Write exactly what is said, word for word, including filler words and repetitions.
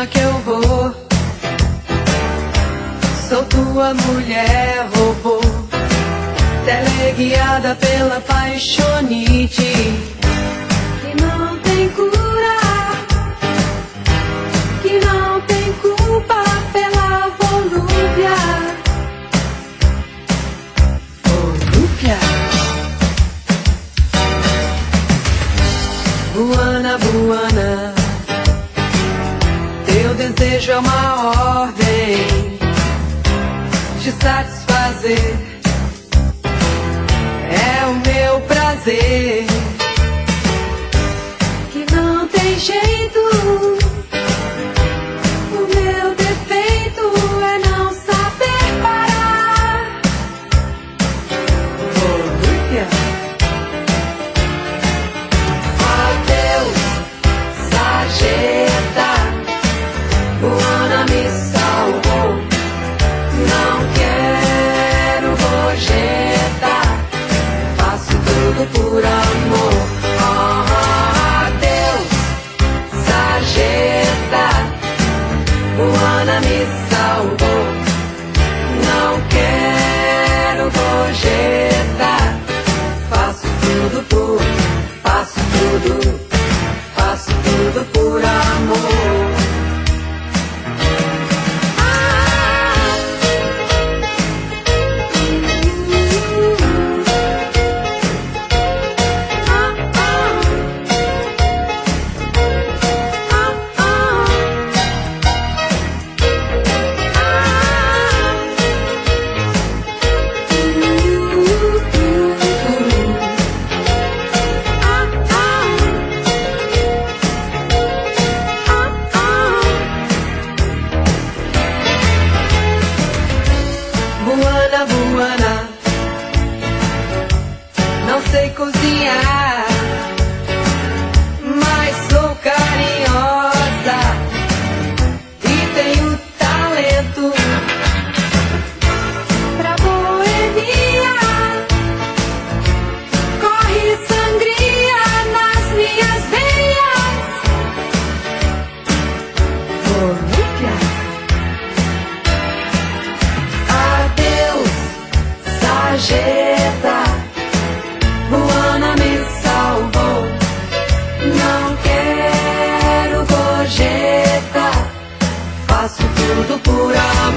cama que eu vou. Sou tua mulher robô, teleguiada pela paixonite que não tem cura, que não tem culpa pela volúpia. Volúpia. Buana, buana, teu desejo é uma ordem de satisfazer, é o meu prazer, que não tem jeito. O meu defeito é não saber parar. Volúpia. Adeus, sarjeta, Buana me salvou. Não quero gorjeta, faço tudo por amor. Oh, adeus, sarjeta, Buana me salvou. Não quero gorjeta, faço tudo por, faço tudo, faço tudo por amor. Buana, buana, não sei cozinhar, mas sou carinhosa e tenho talento pra boemia. Corre sangria nas minhas veias. Volúpia. Sarjeta, Buana me salvou. Não quero gorjeta, faço tudo por amor.